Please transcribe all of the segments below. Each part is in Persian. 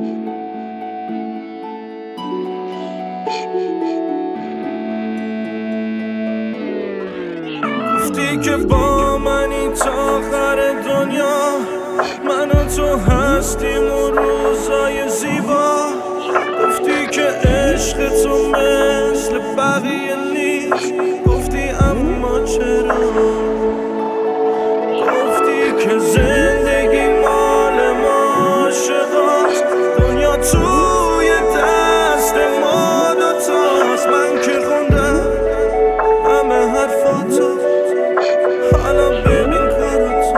گفتی که با منی تا آخر دنیا، من و تو هستیم و روزای زیبا. گفتی که عشق تو مثل بقیه نیست، گفتی اما چرا؟ گفتی که زندگی مال ما عاشقاست، دنیا توی دست ما دوتاست. من که خوندم همه حرفاتو، حالا ببین کاراتو،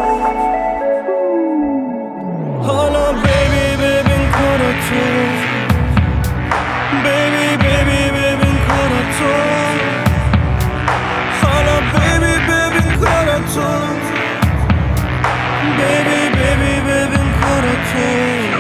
حالا ببین کاراتو، ببین کاراتو، حالا ببین کاراتو، ببین کاراتو.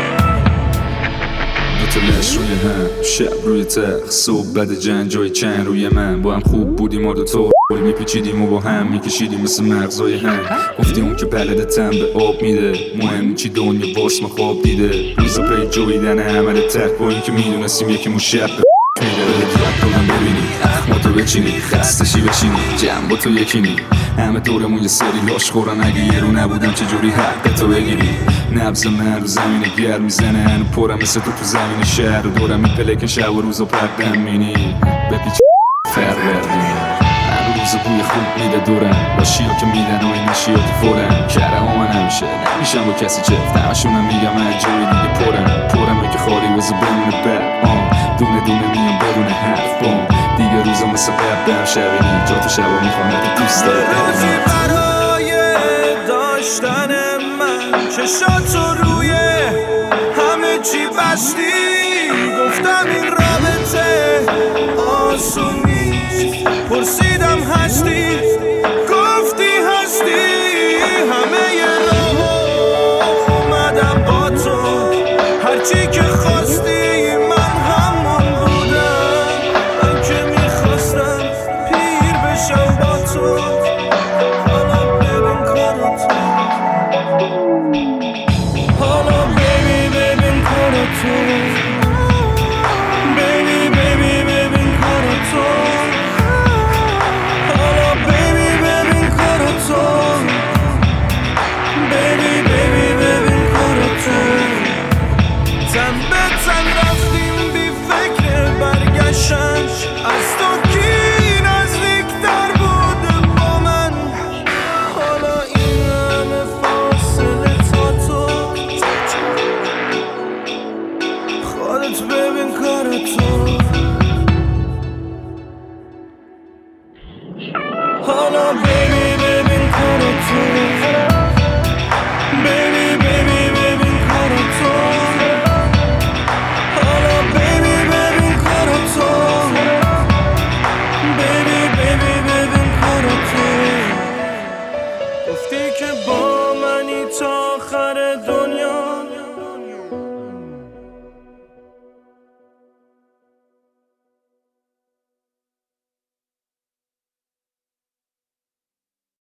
دوتا لش روی هم، شب روی تخت، صبح بعد جنگ جای چند روی من. با هم خوب بودیم ما دوتا، میپیچیدیم و با هم میکشیدیم مثل مغزای هم. گفتی اون که بلده تن به آب میده، مهم چی دنیا باش ما خواب دیده. روزا پی جویدن عمل تک، با این که میدونستیم یکی مو شب میده. دادم ببینی اخماتو بچینی، خستشی بشینی، جمع با تو یکی نی. همه دورمون یه سری لاش خورن، اگه یه رو نبودم چجوری حقتو بگیری؟ نبض من رو زمین گرم میزنه، هنو پرم مثل تو زمین شهر. و دورم میپلکن شب و روزا پردم مینی بپیچ فروردین. روز بوی خوب میده دورم، لاشیا که میدن و این نشیا که فورم. کرم و من نمیشم با کسی چفت، همشونم میگم از جای دیگه پرم که خالی وزه بمونه بر دونه میام بدون حرف بام. دیگه روزا مثل قبلم شبینی، جا تو شبا میخوام تو دوست داره روزی برای داشتن من، چشاتو روی همه چی بستی. گفتم این رابطه آسون نیست، پرسیدم هستی، گفتی هستی. همه ی راه اومدم با تو، هرچی که خواستی من همون بودم. من که میخواستم پیر بشم با تو، حالا ببین کاراتو، حالا ببین کاراتو، ببین کاراتو، حالا ببین کاراتو، ببین کاراتو. تن به تن رفتیم بی فکر برگشتن، از تو کی نزدیکتر بود با من؟ حالا این همه فاصله تا تو، خودت ببین کاراتو، حالا ببین کاراتو، ببین کاراتو، حالا ببین کاراتو، ببین کاراتو. گفتی که با